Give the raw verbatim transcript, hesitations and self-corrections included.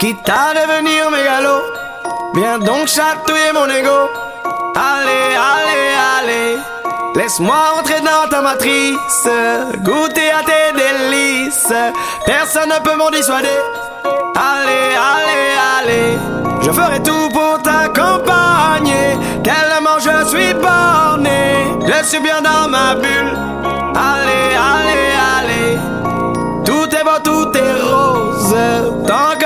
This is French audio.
quitte à devenir mégalo. Viens donc chatouiller mon ego. Allez, allez, allez, laisse-moi entrer dans ta matrice, goûter à tes délices. Personne ne peut m'en dissuader. Allez, allez, allez, je ferai tout pour t'accompagner. Tellement je suis borné, je suis bien dans ma bulle. Allez, allez, allez, tout est beau, tout est rose, tant que